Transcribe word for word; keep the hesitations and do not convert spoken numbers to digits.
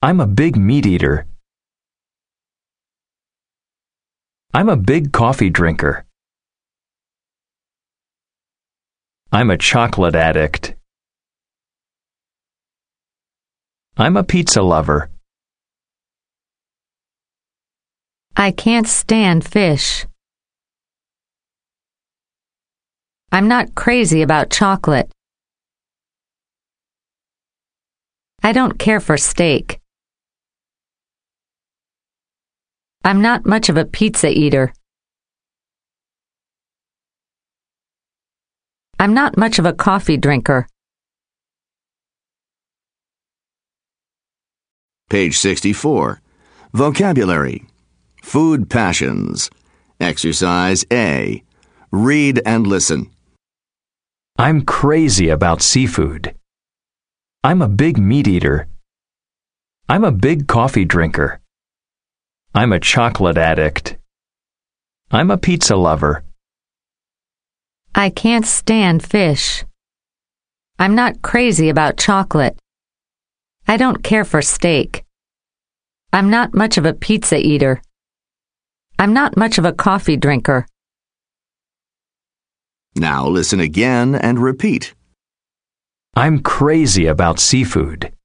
I'm a big meat eater. I'm a big coffee drinker. I'm a chocolate addict. I'm a pizza lover. I can't stand fish. I'm not crazy about chocolate. I don't care for steak. I'm not much of a pizza eater. I'm not much of a coffee drinker. Page sixty-four. Vocabulary. Food passions. Exercise A. Read and listen. I'm crazy about seafood. I'm a big meat eater. I'm a big coffee drinker. I'm a chocolate addict. I'm a pizza lover. I can't stand fish. I'm not crazy about chocolate. I don't care for steak. I'm not much of a pizza eater. I'm not much of a coffee drinker. Now listen again and repeat. I'm crazy about seafood.